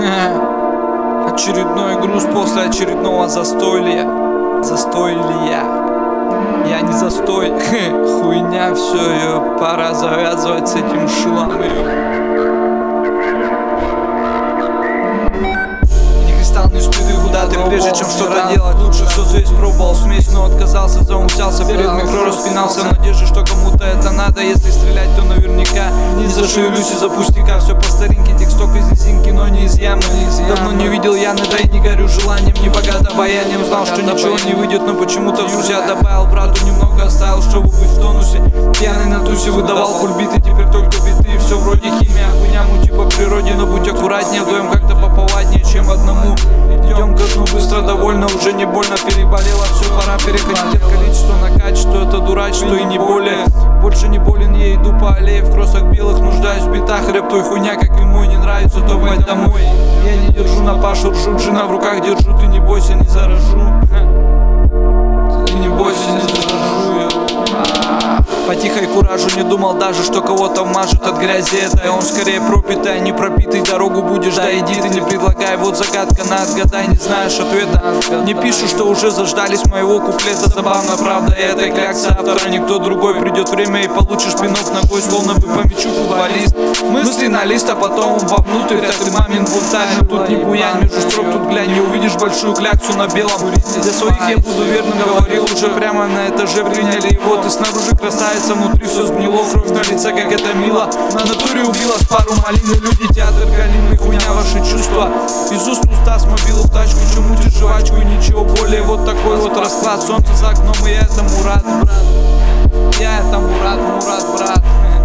Очередной груз после очередного застолья. Я не застой. Хуйня, все, ее пора завязывать с этим шилом. Не кристалл, не стыды, куда ты, прежде чем что-то делать. Лучше все здесь пробовал смесь, но отказался, заумчался перед микро, распинался в надежде, что кому-то это надо. Если стрелять, то наверняка не зашевелюсь из-за пустяка. Все по старинке, тексток из низинки, но не из ямы. Давно не видел я, да и не горю желанием, не богат обаянием. Знал, что ничего не выйдет, но почему-то в друзья добавил. Брату немного оставил, чтобы быть в тонусе. Пьяный на тусе выдавал кульбиты, теперь только биты. Все вроде химия, хуйня, по природе, но будь аккуратнее, вдвоем как-то поповаднее, чем одному. Идем ко дну быстро, довольно, уже не больно переболело. Все, пора переходить от количества на качество. Это дурачество и не более. Больше не болен, я иду по аллее в кроссах белых, нуждаюсь в битах. Рэп той хуйня, как и мой, не нравится, то бать домой. Я не держу на Пашу, ржут, жена в руках держу. Ты не бойся, не заражу. Ты не бойся, не заражу я. По тихой куражу не думал даже, что кого-то вмажет от грязи этой. Он скорее пропитый, а не пропитый. Дорогу будешь, да иди, ты не предлагай. Вот загадка на отгадай, не знаешь ответа. Не пишу, что уже заждались моего куплета. Забавно, правда, и этой кляксы автора никто другой. Придет время и получишь пинок ногой, словно бы по мячу футболист. Мысли на лист, а потом вовнутрь. Так ты мамин бунтарь, но тут не буянь. Между строк тут глянь, не увидишь большую кляксу на белом. Для своих я буду верным, говорил уже прямо на этаже. Приняли его, ты снаружи красавица, внутри все сгнило. Кровь на лице, как это мило. На натуре убила с пару малины. Люди, театр, галимый, хуйня, ваши чувства. Из уст уста с мобилу в тачку, чем мутишь жвачку и ничего более. Вот такой вот расклад. Солнце за окном, и я этому рад, брат. Я этому рад, брат.